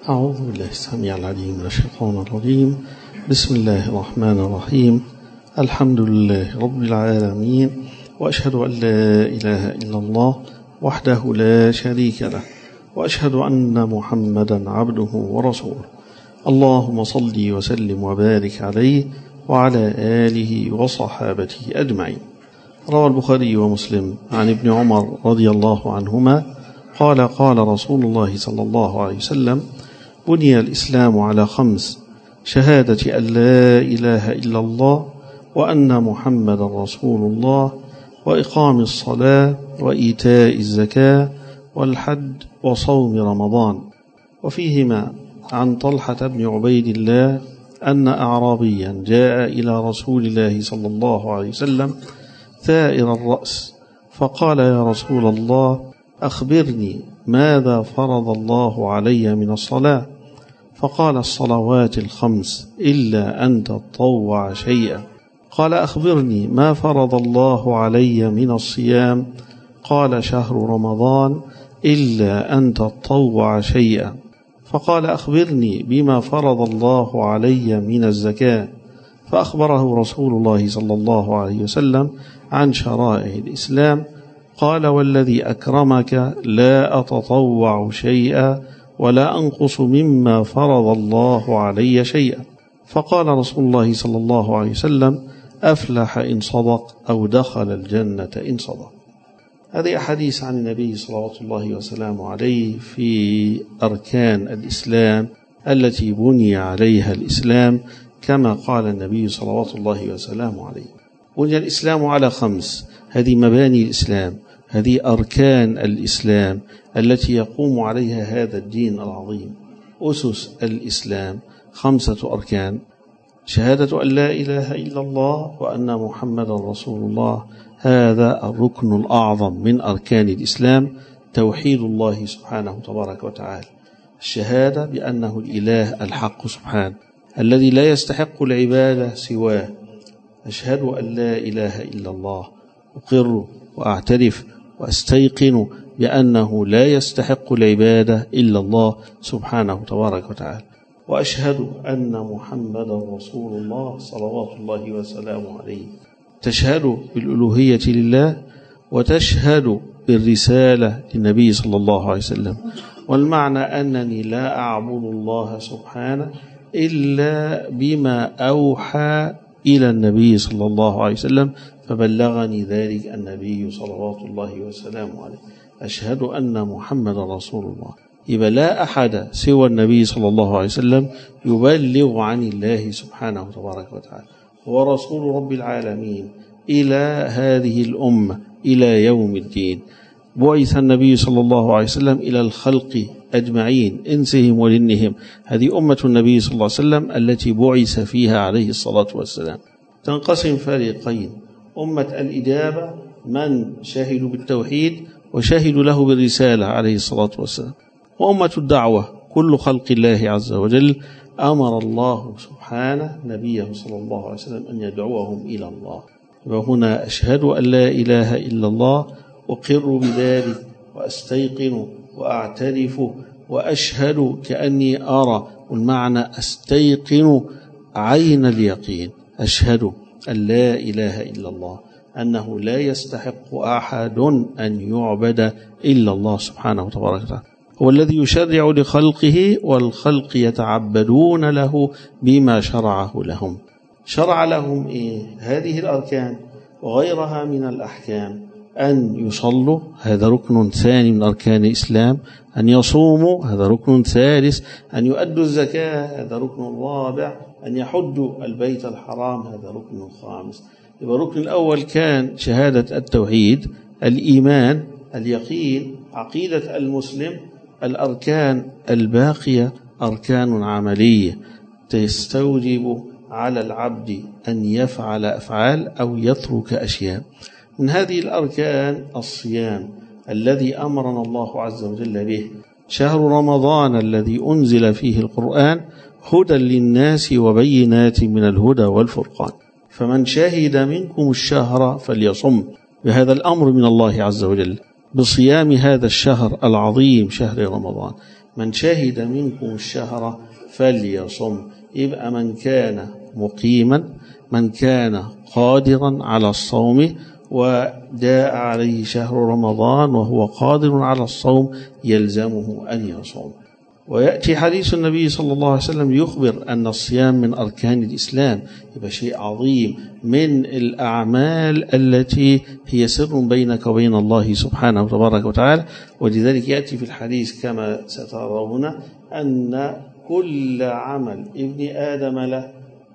أعوذ بالله السميع العليم من الشيطان الرجيم. بسم الله الرحمن الرحيم. الحمد لله رب العالمين، وأشهد أن لا إله إلا الله وحده لا شريك له، وأشهد أن محمدا عبده ورسوله. اللهم صل وسلم وبارك عليه وعلى آله وصحابته أجمعين. روى البخاري ومسلم عن ابن عمر رضي الله عنهما قال قال رسول الله صلى الله عليه وسلم: بني الإسلام على 5: شهادة أن لا إله إلا الله وأن محمد رسول الله، وإقام الصلاة، وإيتاء الزكاة، والحج، وصوم رمضان. وفيهما عن طلحة بن عبيد الله أن أعرابيا جاء إلى رسول الله صلى الله عليه وسلم ثائر الرأس، فقال: يا رسول الله، أخبرني ماذا فرض الله علي من الصلاة؟ فقال: الصلوات 5 إلا أن تطوع شيئا. قال: أخبرني ما فرض الله علي من الصيام؟ قال: شهر رمضان إلا أن تطوع شيئا. فقال: أخبرني بما فرض الله علي من الزكاة؟ فأخبره رسول الله صلى الله عليه وسلم عن شرائع الإسلام. قال: والذي أكرمك لا أتطوع شيئا ولا أنقص مما فرض الله علي شيئا. فقال رسول الله صلى الله عليه وسلم: أفلح إن صدق، أو دخل الجنة إن صدق. هذه أحاديث عن النبي صلوات الله وسلامه عليه في أركان الإسلام التي بني عليها الإسلام، كما قال النبي صلوات الله وسلامه عليه: بني الإسلام على 5. هذه مباني الإسلام، هذه أركان الإسلام التي يقوم عليها هذا الدين العظيم. أسس الإسلام 5 أركان: شهادة أن لا إله إلا الله وأن محمدا رسول الله، هذا الركن الأعظم من أركان الإسلام. توحيد الله سبحانه تبارك وتعالى، الشهادة بأنه الإله الحق سبحانه الذي لا يستحق العبادة سواه. أشهد أن لا إله إلا الله، أقر وأعترف وأستيقن بأنه لا يستحق العبادة إلا الله سبحانه تبارك وتعالى. وأشهد أن محمدا رسول الله صلوات الله وسلامه عليه. تشهد بالألوهية لله، وتشهد بالرسالة للنبي صلى الله عليه وسلم. والمعنى أنني لا أعبد الله سبحانه إلا بما أوحى إلى النبي صلى الله عليه وسلم، فبلغني ذلك النبي صلوات الله وسلامه عليه. أشهد أن محمد رسول الله، يبقى لا أحد سوى النبي صلى الله عليه وسلم يبلغ عن الله سبحانه تبارك وتعالى. هو رسول رب العالمين إلى هذه الأمة إلى يوم الدين. بعث النبي صلى الله عليه وسلم إلى الخلق أجمعين، إنسهم وجنهم. هذه أمة النبي صلى الله عليه وسلم التي بعث فيها عليه الصلاة والسلام. تنقسم فريقين: أمة الإجابة، من شهدوا بالتوحيد وشهدوا له بالرسالة عليه الصلاة والسلام، وأمة الدعوة، كل خلق الله عز وجل أمر الله سبحانه نبيه صلى الله عليه وسلم أن يدعوهم إلى الله. وهنا أشهد أن لا إله إلا الله، أقر بذلك وأستيقن وأعترف وأشهد كأني أرى، والمعنى أستيقن عين اليقين. أشهد أن لا إله إلا الله، أنه لا يستحق أحد أن يعبد إلا الله سبحانه وتعالى. هو الذي يشرع لخلقه، والخلق يتعبدون له بما شرعه لهم. شرع لهم هذه الأركان وغيرها من الأحكام: أن يصلوا، هذا ركن ثاني من أركان الإسلام; أن يصوموا، هذا ركن ثالث; أن يؤدوا الزكاة، هذا ركن رابع; أن يحجوا البيت الحرام، هذا ركن خامس. يبقى الركن الأول كان شهادة التوحيد، الإيمان، اليقين، عقيدة المسلم. الأركان الباقية أركان عملية تستوجب على العبد أن يفعل أفعال أو يترك أشياء. من هذه الأركان الصيام الذي أمرنا الله عز وجل به، شهر رمضان الذي أنزل فيه القرآن هدى للناس وبينات من الهدى والفرقان، فمن شهد منكم الشهر فليصم. بهذا الأمر من الله عز وجل بصيام هذا الشهر العظيم، شهر رمضان. من شهد منكم الشهر فليصم. يبقى من كان مقيما، من كان قادرا على الصوم وداء عليه شهر رمضان وهو قادر على الصوم يلزمه أن يصوم. ويأتي حديث النبي صلى الله عليه وسلم يخبر أن الصيام من أركان الإسلام، يبقى شيء عظيم من الأعمال التي هي سر بينك وبين الله سبحانه وتبارك وتعالى. ولذلك يأتي في الحديث كما سترون أن كل عمل ابن آدم له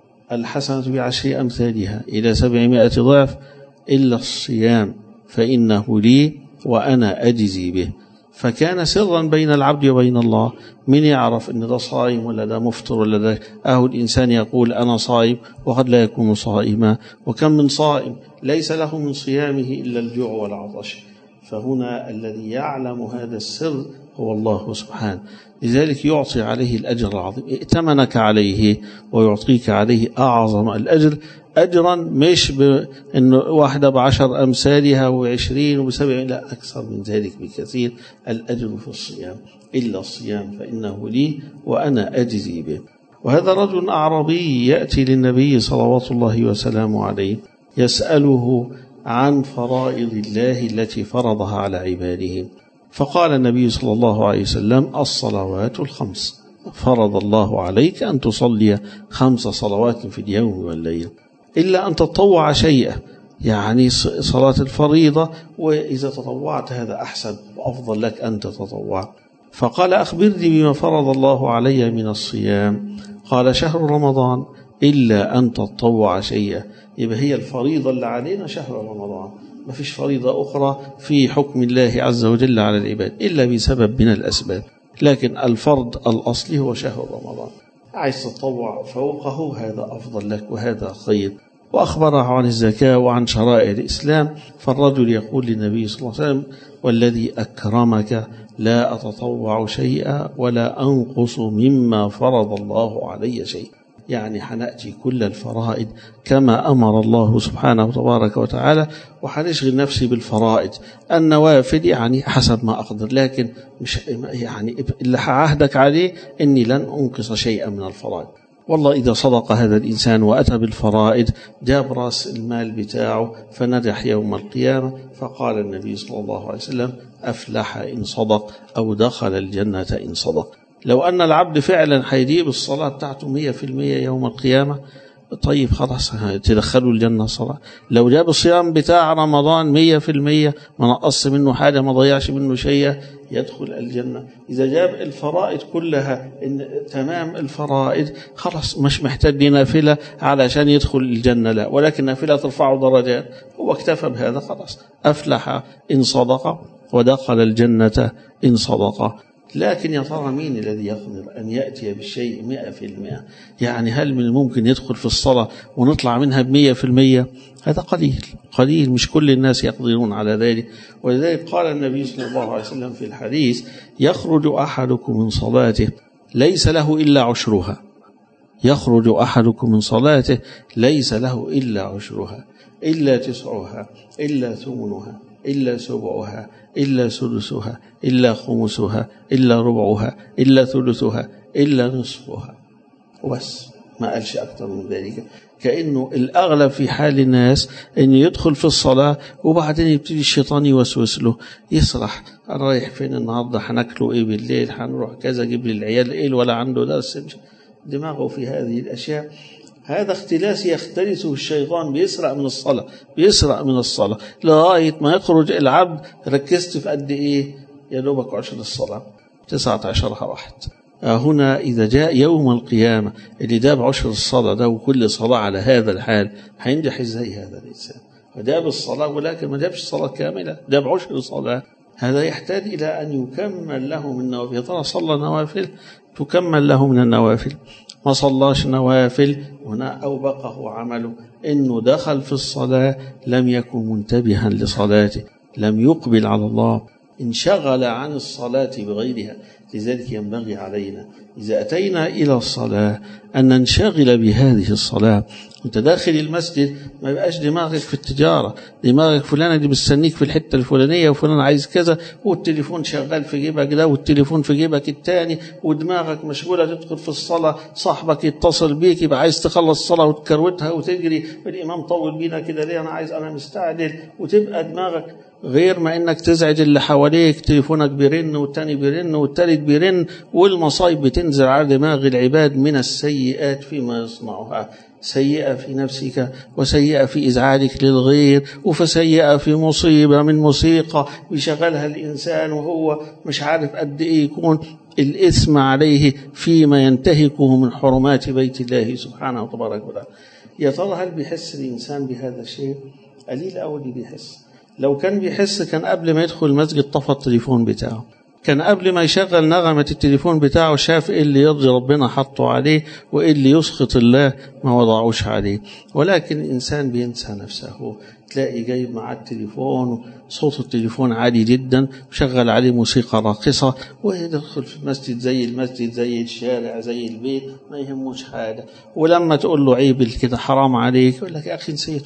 الحسنة بعشر أمثالها إلى 700 ضعف إلا الصيام فإنه لي وأنا أجزي به. فكان سرا بين العبد وبين الله. من يعرف أن ده صائم ولا ده مفطر ولا ده؟ الإنسان يقول أنا صائم وقد لا يكون صائما. وكم من صائم ليس له من صيامه إلا الجوع والعطش. فهنا الذي يعلم هذا السر هو الله سبحانه، لذلك يعطي عليه الأجر العظيم. ائتمنك عليه ويعطيك عليه أعظم الأجر، أجرا مش بأنه واحدة ب10 أمثالها و20 و70، لا، أكثر من ذلك بكثير. الأجر في الصيام، إلا الصيام فإنه لي وأنا أجزي به. وهذا رجل أعرابي يأتي للنبي صلوات الله وسلامه عليه يسأله عن فرائض الله التي فرضها على عباده. فقال النبي صلى الله عليه وسلم: الصلوات الخمس، فرض الله عليك أن تصلي 5 صلوات في اليوم والليل، إلا أن تطوع شيئا، يعني صلاة الفريضة، وإذا تطوعت هذا أحسن وأفضل لك أن تتطوع. فقال: أخبرني بما فرض الله علي من الصيام. قال: شهر رمضان، إلا أن تطوع شيئا. يبقى هي الفريضة اللي علينا شهر رمضان، ما فيش فريضة أخرى في حكم الله عز وجل على العباد إلا بسبب من الأسباب، لكن الفرض الأصلي هو شهر رمضان. عايز تطوع فوقه هذا أفضل لك وهذا خير. وأخبره عن الزكاة وعن شرائع الإسلام. فالرجل يقول للنبي صلى الله عليه وسلم: والذي أكرمك لا أتطوع شيئا ولا أنقص مما فرض الله علي شيء. يعني حنأتي كل الفرائض كما أمر الله سبحانه وتبارك وتعالى، وحنشغل نفسي بالفرائض. النوافل يعني حسب ما أقدر، لكن مش يعني اللي عهدك عليه إني لن أنقص شيئا من الفرائض. والله إذا صدق هذا الإنسان وأتى بالفرائض جاب رأس المال بتاعه فنجح يوم القيامة. فقال النبي صلى الله عليه وسلم: أفلح إن صدق، أو دخل الجنة إن صدق. لو أن العبد فعلا هيجيب الصلاة بتاعته 100% يوم القيامة، طيب خلاص تدخلوا الجنة صلاة. لو جاب الصيام بتاع رمضان 100%، ما نقص منه حاجة، ما ضيعش منه شيء، يدخل الجنة. إذا جاب الفرائض كلها إن تمام الفرائض، خلاص مش محتاج نافلة علشان يدخل الجنة، لا، ولكن نافلة ترفعه درجات، هو اكتفى بهذا خلاص. أفلح إن صدق ودخل الجنة إن صدق. لكن يا ترى مين الذي يقدر أن يأتي بالشيء 100%؟ يعني هل من الممكن يدخل في الصلاة ونطلع منها 100%؟ هذا قليل، مش كل الناس يقدرون على ذلك. ولذلك قال النبي صلى الله عليه وسلم في الحديث: يخرج أحدكم من صلاته ليس له إلا عشرها. يخرج أحدكم من صلاته ليس له إلا عشرها، إلا تسعها، إلا ثمنها، إلا سبعها، إلا سدسها، إلا خمسها، إلا ربعها، إلا ثلثها، إلا نصفها. وبس، ما قالش أكثر من ذلك. كأنه الأغلب في حال الناس أن يدخل في الصلاة وبعدين يبتدي الشيطان يوسوس له، يسرح: أنا رايح فين النهاردة؟ هناكله إيه بالليل؟ هنروح كذا، جيب لي العيال إيه، ولا عنده درس؟ دماغه في هذه الأشياء. هذا اختلاس يختلسه الشيطان، بيسرق من الصلاة لغاية ما يخرج العبد. ركزت في قد إيه؟ يا دوبك 10 الصلاة، 19 واحد. هنا إذا جاء يوم القيامة اللي جاب 10 الصلاة ده وكل صلاة على هذا الحال، هينجح إزاي هذا الإنسان؟ فجاب الصلاة ولكن ما جابش الصلاة كاملة، جاب 10 صلاة. هذا يحتاج إلى أن يكمل له من النوافل. يا ترى صلى نوافل؟ تكمل له من النوافل. ما صلاش نوافل، هنا أوبقه عمله إنه دخل في الصلاة لم يكن منتبها لصلاته، لم يقبل على الله، انشغل عن الصلاة بغيرها. لذلك ينبغي علينا إذا أتينا إلى الصلاة أن ننشغل بهذه الصلاة. أنت داخل المسجد ما يبقاش دماغك في التجارة، دماغك فلانة دي مستنيك في الحتة الفلانية وفلان عايز كذا، والتليفون شغال في جيبك ده والتليفون في جيبك التاني، ودماغك مشغولة تدخل في الصلاة، صاحبك يتصل بيك يبقى عايز تخلص الصلاة وتكروتها وتجري، الإمام طول بينا كده ليه، أنا مستعجل، وتبقى دماغك غير ما إنك تزعج اللي حواليك، تليفونك بيرن والتاني بيرن والتالت بيرن، والمصايب بتنزل على دماغ العباد من السيئات فيما يصنعها، سيئة في نفسك وسيئة في إزعاجك للغير، وفسيئة في مصيبة من موسيقى بيشغلها الإنسان وهو مش عارف قد إيه يكون الإثم عليه فيما ينتهكه من حرمات بيت الله سبحانه وتبارك وتعالى. يا ترى هل بيحس الإنسان بهذا الشيء؟ قليل أوي اللي بيحس. لو كان بيحس كان قبل ما يدخل المسجد طفى التليفون بتاعه، كان قبل ما يشغل نغمة التليفون بتاعه شاف إيه اللي يرضي ربنا حطه عليه وإيه اللي يسخط الله ما وضعوش عليه. ولكن الإنسان بينسى نفسه، تلاقي جايب معاه التليفون، صوت التليفون عالي جدا، وشغل عليه موسيقى راقصة، ويدخل في المسجد زي المسجد زي الشارع زي البيت، ما يهموش حاجة. ولما تقول له عيب كده حرام عليك يقول لك يا أخي نسيت،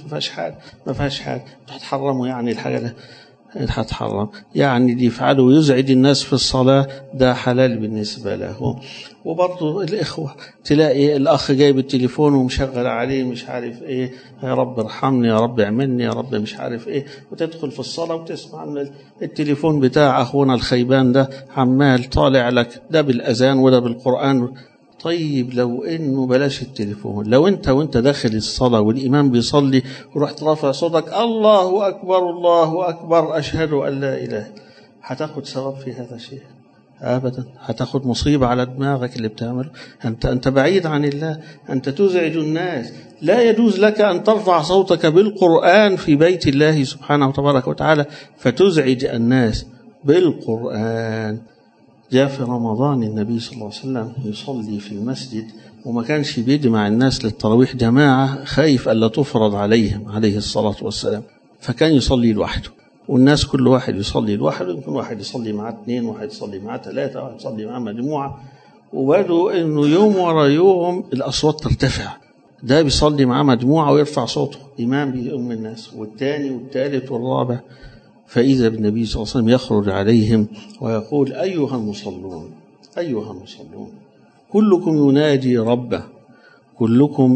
ما فيهاش حاجة هتحرمه يعني الحاجة ده هتحرم يعني دي يفعله ويزعج الناس في الصلاة، ده حلال بالنسبة له. وبرضه الإخوة تلاقي الأخ جايب التليفون ومشغل عليه مش عارف إيه، يا رب ارحمني يا رب اعملني يا رب مش عارف إيه، وتدخل في الصلاة وتسمع أن التليفون بتاع أخونا الخيبان ده عمال طالع لك ده بالأذان وده بالقرآن. طيب لو انه بلاش التليفون، لو انت وانت داخل الصلاة والإمام بيصلي ورحت رافع صوتك الله أكبر الله أكبر أشهد أن لا إله، هتاخد ثواب في هذا الشيء؟ أبدا، هتاخد مصيبة على دماغك اللي بتعمله. أنت بعيد عن الله، أنت تزعج الناس. لا يجوز لك أن ترفع صوتك بالقرآن في بيت الله سبحانه وتبارك وتعالى فتزعج الناس بالقرآن. جاء في رمضان النبي صلى الله عليه وسلم يصلي في المسجد، وما كانش بيجمع الناس للتراويح جماعة خايف ألا تفرض عليهم عليه الصلاة والسلام، فكان يصلي لوحده، والناس كل واحد يصلي لوحده، يمكن واحد يصلي معاه 2، واحد يصلي معاه 3، واحد يصلي معاه مجموعة. وبدوا إنه يوم ورا يوم الأصوات ترتفع، ده بيصلي معاه مجموعة ويرفع صوته إمام بيؤم الناس، والثاني والثالث والرابع. فإذا بالنبي صلى الله عليه وسلم يخرج عليهم ويقول أيها المصلون كلكم يناجي ربه، كلكم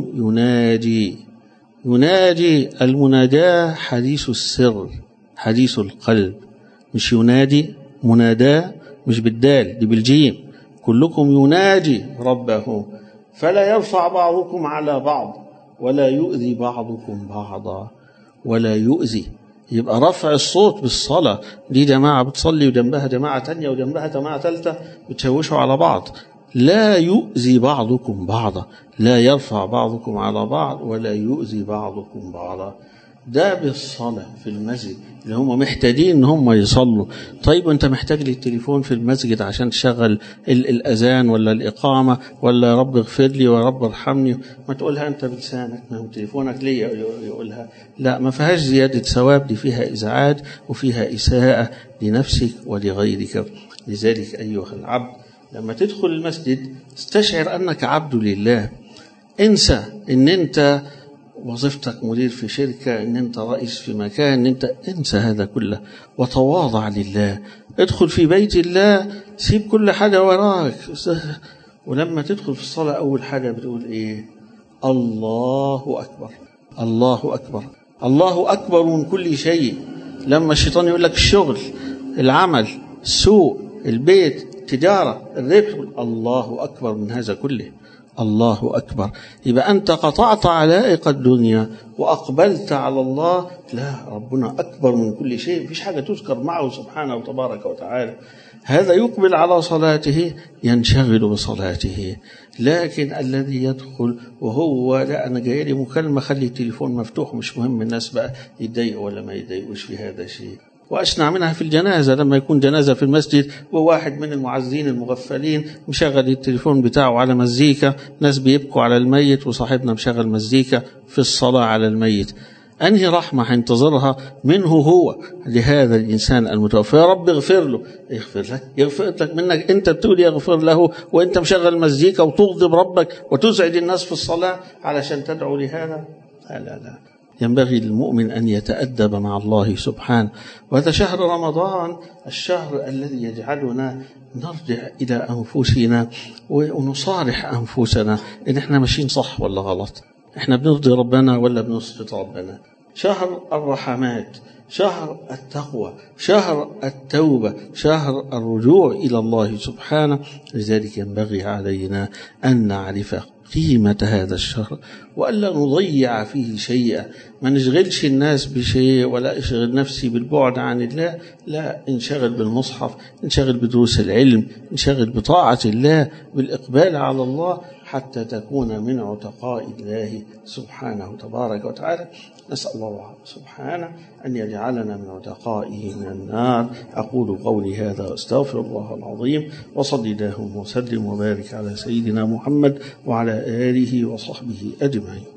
يناجي المناجاة حديث السر حديث القلب، مش ينادي مناداة مش بالدال دي بالجيم. كلكم يناجي ربه فلا يرفع بعضكم على بعض ولا يؤذي بعضكم بعضا ولا يؤذي. يبقى رفع الصوت بالصلاة دي جماعة بتصلي وجنبها جماعة تانية وجنبها جماعة ثالثة بتشوشوا على بعض. لا يؤذي بعضكم بعضا، لا يرفع بعضكم على بعض ولا يؤذي بعضكم بعضا. ده بالصلاة في المسجد اللي هم محتاجين ان هم يصلوا. طيب وانت محتاج للتليفون في المسجد عشان تشغل الأذان ولا الإقامة ولا يا رب اغفر لي ويا رب ارحمني، ما تقولها انت بلسانك، ما هو تليفونك ليه يقولها؟ لا، ما فيهاش زيادة ثواب، دي فيها إزعاج وفيها إساءة لنفسك ولغيرك. لذلك أيها العبد لما تدخل المسجد استشعر أنك عبد لله، انسى ان انت وظيفتك مدير في شركة، ان انت رئيس في مكان، ان انت انسى هذا كله وتواضع لله. ادخل في بيت الله، سيب كل حاجة وراك. ولما تدخل في الصلاة أول حاجة بتقول إيه؟ الله أكبر الله أكبر الله أكبر من كل شيء. لما الشيطان يقول لك الشغل العمل السوق البيت التجارة الربح، الله أكبر من هذا كله، الله أكبر. يبقى أنت قطعت علائق الدنيا وأقبلت على الله. لا، ربنا أكبر من كل شيء، مفيش حاجة تذكر معه سبحانه وتبارك وتعالى. هذا يقبل على صلاته ينشغل بصلاته. لكن الذي يدخل وهو لا أنا جاي لي مكالمة خلي التليفون مفتوح مش مهم الناس بقى يتضايقوا ولا ما يتضايقوش في هذا شيء. وأشنع منها في الجنازة، لما يكون جنازة في المسجد وواحد من المعزين المغفلين مشغل التليفون بتاعه على مزيكا، ناس بيبكوا على الميت وصاحبنا مشغل مزيكا في الصلاة على الميت. أنهي رحمة هينتظرها منه هو لهذا الإنسان المتوفى؟ يا رب اغفر له. يغفر لك منك أنت بتقول يغفر له وأنت مشغل مزيكا وتغضب ربك وتزعج الناس في الصلاة علشان تدعو لهذا؟ لا. ينبغي للمؤمن أن يتأدب مع الله سبحانه. وهذا شهر رمضان، الشهر الذي يجعلنا نرجع إلى أنفسنا ونصارح أنفسنا إن إحنا ماشيين صح ولا غلط، إحنا بنرضي ربنا ولا بنسخط ربنا. شهر الرحمات، شهر التقوى، شهر التوبة، شهر الرجوع إلى الله سبحانه. لذلك ينبغي علينا أن نعرف قيمة هذا الشهر وألا نضيع فيه شيئا، ما نشغلش الناس بشيء ولا أشغل نفسي بالبعد عن الله، لا، انشغل بالمصحف، انشغل بدروس العلم، انشغل بطاعة الله، بالإقبال على الله، حتى تكون من عتقاء الله سبحانه تبارك وتعالى. نسأل الله سبحانه أن يجعلنا من عتقائه من النار. أقول قولي هذا واستغفر الله العظيم، وصلي اللهم وسلم وبارك على سيدنا محمد وعلى آله وصحبه أجمعين.